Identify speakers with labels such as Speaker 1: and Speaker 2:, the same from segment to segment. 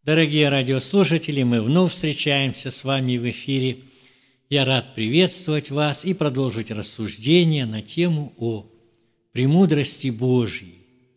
Speaker 1: Дорогие радиослушатели, мы вновь встречаемся с вами в эфире. Я рад приветствовать вас и продолжить рассуждение на тему о премудрости Божьей.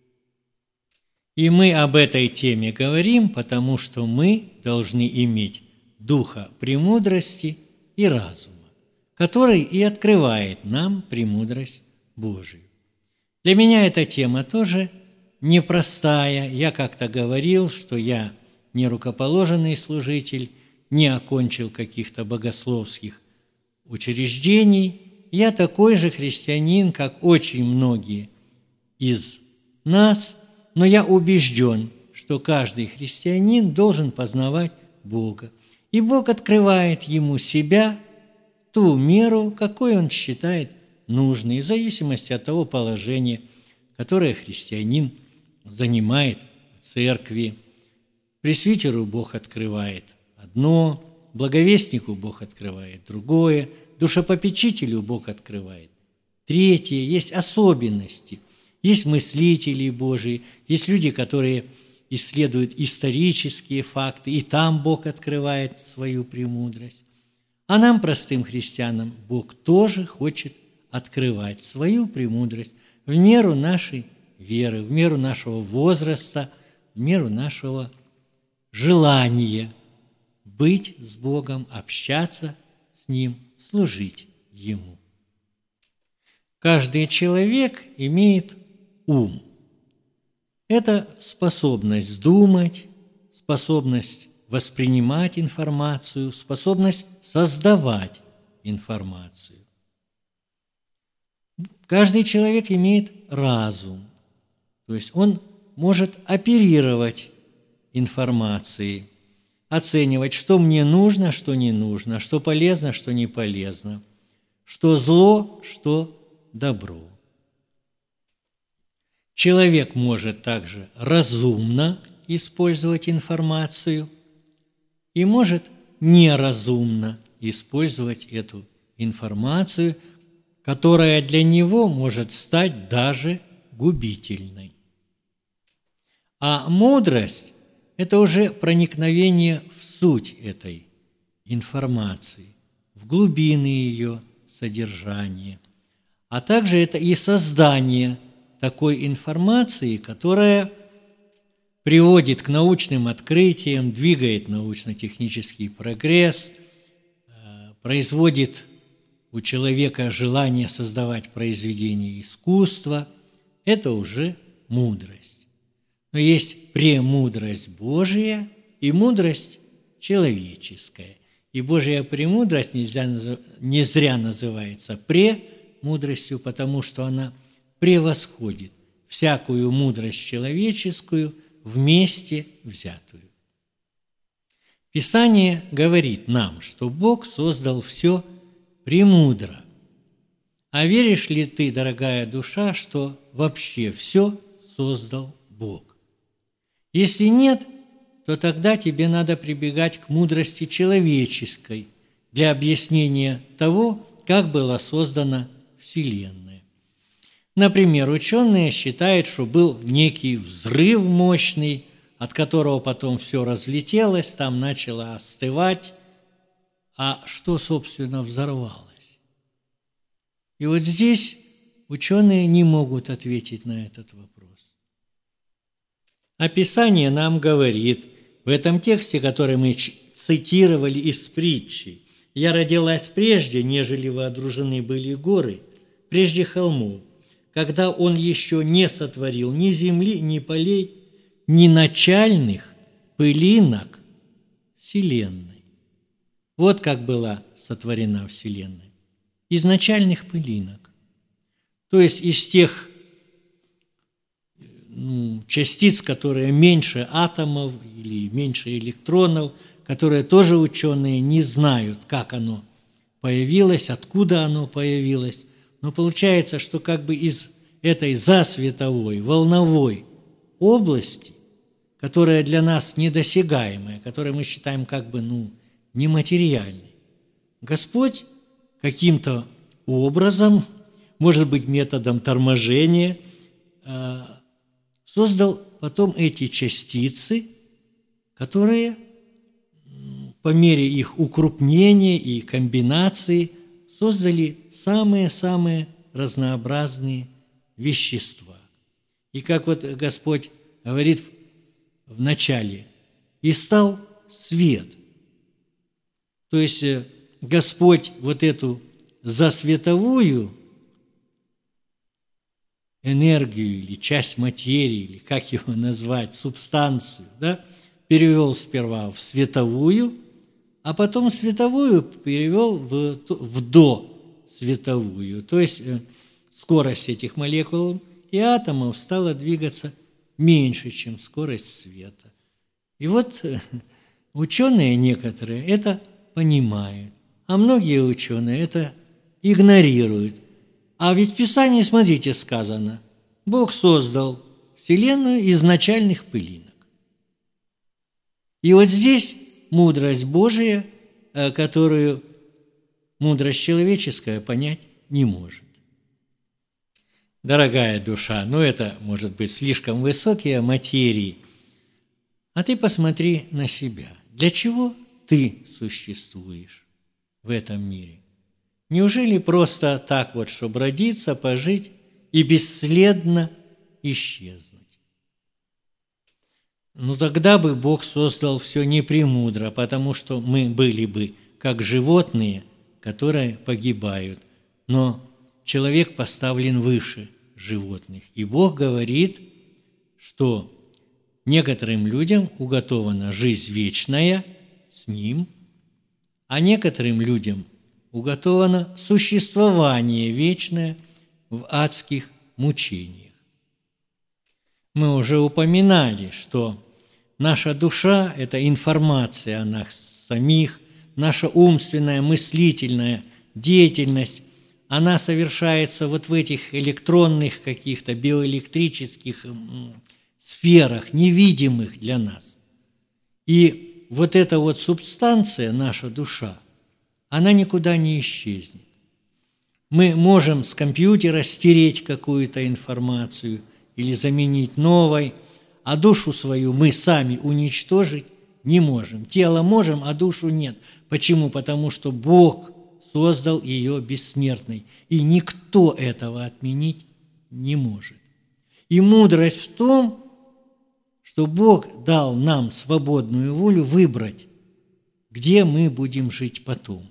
Speaker 1: И мы об этой теме говорим, потому что мы должны иметь духа премудрости и разума, который и открывает нам премудрость Божию. Для меня эта тема тоже непростая. Я как-то говорил, что я не рукоположенный служитель, не окончил каких-то богословских учреждений. Я такой же христианин, как очень многие из нас, но я убежден, что каждый христианин должен познавать Бога. И Бог открывает ему себя в ту меру, какой он считает нужной, в зависимости от того положения, которое христианин занимает в церкви. Пресвитеру Бог открывает одно, благовестнику Бог открывает другое, душепопечителю Бог открывает третье. Есть особенности, есть мыслители Божии, есть люди, которые исследуют исторические факты, и там Бог открывает свою премудрость. А нам, простым христианам, Бог тоже хочет открывать свою премудрость в меру нашей веры, в меру нашего возраста, в меру нашего желание быть с Богом, общаться с Ним, служить Ему. Каждый человек имеет ум. Это способность думать, способность воспринимать информацию, способность создавать информацию. Каждый человек имеет разум, то есть он может оперировать информацией, оценивать, что мне нужно, что не нужно, что полезно, что не полезно, что зло, что добро. Человек может также разумно использовать информацию и может неразумно использовать эту информацию, которая для него может стать даже губительной. А мудрость – это уже проникновение в суть этой информации, в глубины ее содержания, а также это и создание такой информации, которая приводит к научным открытиям, двигает научно-технический прогресс, производит у человека желание создавать произведения искусства. Это уже мудрость. Но есть премудрость Божия и мудрость человеческая. И Божья премудрость не зря называется премудростью, потому что она превосходит всякую мудрость человеческую вместе взятую. Писание говорит нам, что Бог создал все премудро. А веришь ли ты, дорогая душа, что вообще все создал Бог? Если нет, то тогда тебе надо прибегать к мудрости человеческой для объяснения того, как была создана Вселенная. Например, ученые считают, что был некий взрыв мощный, от которого потом все разлетелось, там начало остывать. А что, собственно, взорвалось? И вот здесь ученые не могут ответить на этот вопрос. А Писание нам говорит в этом тексте, который мы цитировали из притчи: «Я родилась прежде, нежели водружены были горы, прежде холмов, когда Он еще не сотворил ни земли, ни полей, ни начальных пылинок вселенной». Вот как была сотворена Вселенная. Из начальных пылинок. То есть из тех частиц, которые меньше атомов или меньше электронов, которые тоже ученые не знают, как оно появилось, откуда оно появилось. Но получается, что как бы из этой засветовой, волновой области, которая для нас недосягаемая, которую мы считаем как бы нематериальной, Господь каким-то образом, может быть, методом торможения, создал потом эти частицы, которые по мере их укрупнения и комбинации создали самые-самые разнообразные вещества. И как вот Господь говорит в начале, «И стал свет». То есть Господь вот эту засветовую энергию или часть материи, или как его назвать, субстанцию, да, перевел сперва в световую, а потом световую перевел в досветовую. То есть скорость этих молекул и атомов стала двигаться меньше, чем скорость света. И вот ученые некоторые это понимают, а многие ученые это игнорируют. А ведь в Писании, смотрите, сказано, Бог создал Вселенную из начальных пылинок. И вот здесь мудрость Божия, которую мудрость человеческая понять не может. Дорогая душа, это может быть слишком высокие материи, а ты посмотри на себя. Для чего ты существуешь в этом мире? Неужели просто так вот, чтобы родиться, пожить и бесследно исчезнуть? Тогда бы Бог создал все не премудро, потому что мы были бы как животные, которые погибают. Но человек поставлен выше животных. И Бог говорит, что некоторым людям уготована жизнь вечная с Ним, а некоторым людям уготовано существование вечное в адских мучениях. Мы уже упоминали, что наша душа – это информация о нас самих, наша умственная, мыслительная деятельность, она совершается вот в этих электронных каких-то биоэлектрических сферах, невидимых для нас. И вот эта вот субстанция, наша душа, она никуда не исчезнет. Мы можем с компьютера стереть какую-то информацию или заменить новой, а душу свою мы сами уничтожить не можем. Тело можем, а душу нет. Почему? Потому что Бог создал ее бессмертной, и никто этого отменить не может. И мудрость в том, что Бог дал нам свободную волю выбрать, где мы будем жить потом.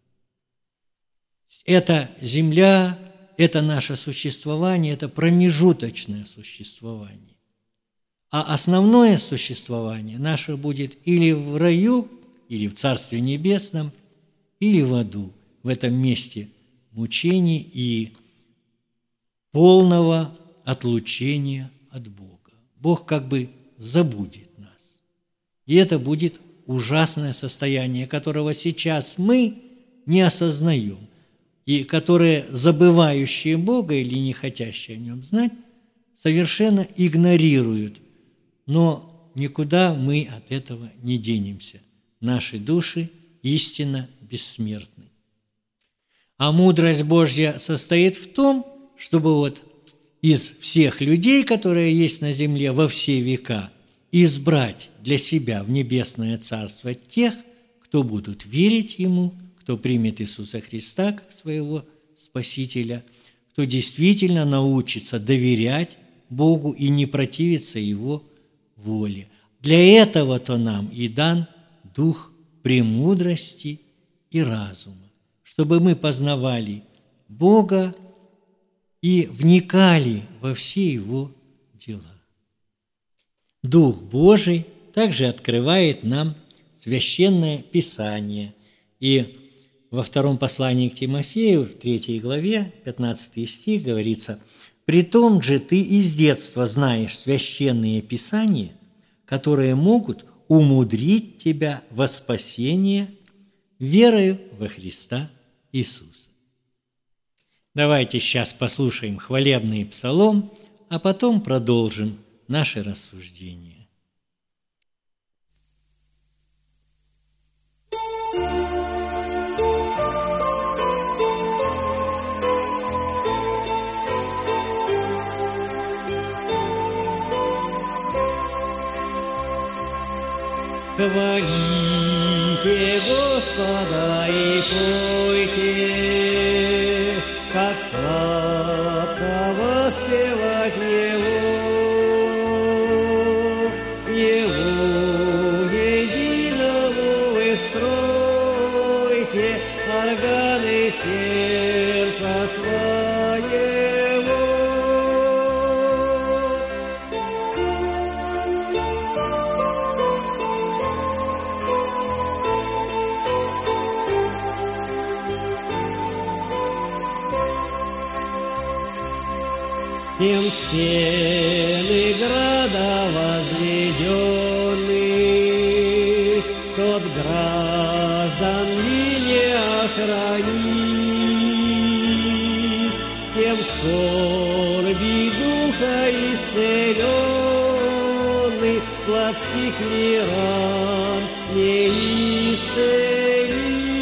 Speaker 1: Это земля, это наше существование, это промежуточное существование. А основное существование наше будет или в раю, или в Царстве Небесном, или в аду, в этом месте мучений и полного отлучения от Бога. Бог как бы забудет нас. И это будет ужасное состояние, которого сейчас мы не осознаем, и которые, забывающие Бога или не хотящие о Нем знать, совершенно игнорируют. Но никуда мы от этого не денемся. Наши души истинно бессмертны. А мудрость Божья состоит в том, чтобы вот из всех людей, которые есть на земле во все века, избрать для себя в небесное царство тех, кто будут верить Ему, кто примет Иисуса Христа как своего Спасителя, кто действительно научится доверять Богу и не противиться Его воле. Для этого-то нам и дан дух премудрости и разума, чтобы мы познавали Бога и вникали во все Его дела. Дух Божий также открывает нам Священное Писание. И во втором послании к Тимофею, в 3 главе, 15 стих, говорится: «Притом же ты из детства знаешь священные Писания, которые могут умудрить тебя во спасение верою во Христа Иисуса». Давайте сейчас послушаем хвалебный псалом, а потом продолжим наше рассуждение.
Speaker 2: Хвалите Господа и пойте, как сладко воспевать Его единого вы стройте органы сердца своего. Тем стены града возведены, тот граждан не охранит, тем скорби духа исцеленный, плотских ли ран не исцелит.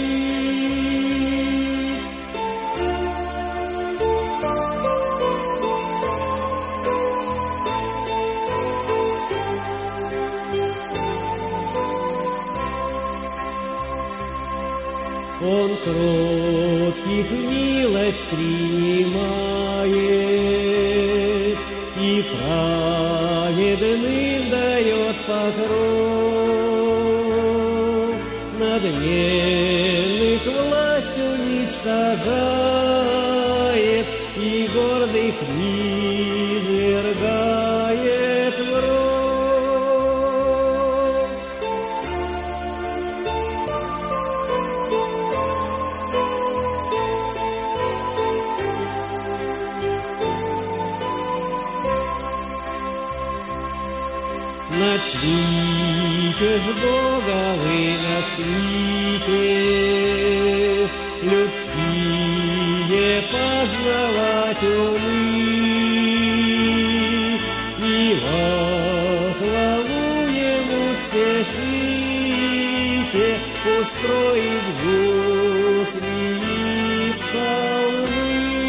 Speaker 2: Он кротких милость принимает и праведным дает покров, надменных власть уничтожает и гордых низвергает в ров. Начните ж Бога вы, начните, людские познавать умы, и во хвалу Ему спешите устроить гусли псалмы.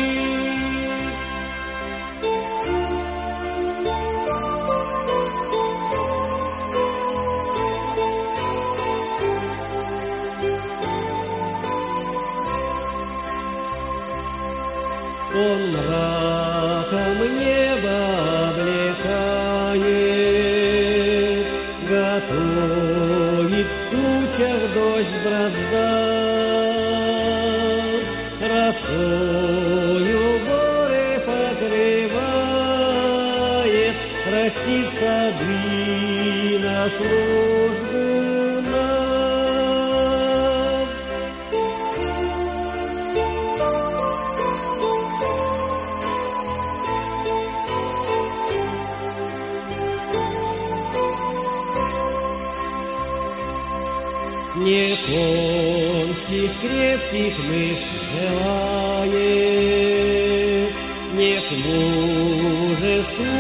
Speaker 2: Он мраком небо облекает, готовит в тучах дождь бразда, росою горы покрывает, растит сады на службу нам. Не конских крепких мышц желает, не к мужеству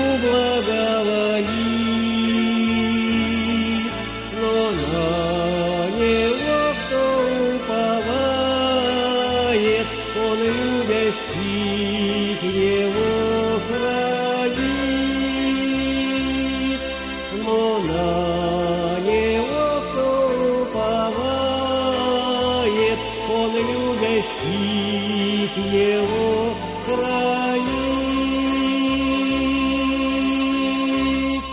Speaker 2: благоволит, но на него, кто уповает, он любящих его хранит, но на него, кто уповает, он любящих его хранит.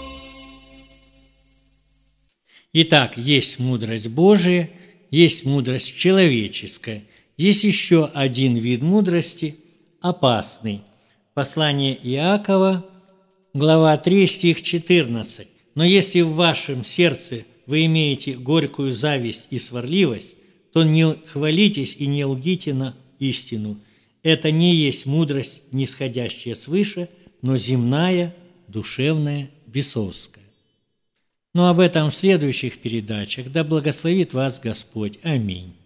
Speaker 1: Итак, есть мудрость Божия, есть мудрость человеческая. Есть еще один вид мудрости – опасный. Послание Иакова, глава 3, стих 14. «Но если в вашем сердце вы имеете горькую зависть и сварливость, то не хвалитесь и не лгите на истину. Это не есть мудрость, нисходящая свыше, но земная, душевная, бесовская». Но об этом в следующих передачах. Да благословит вас Господь. Аминь.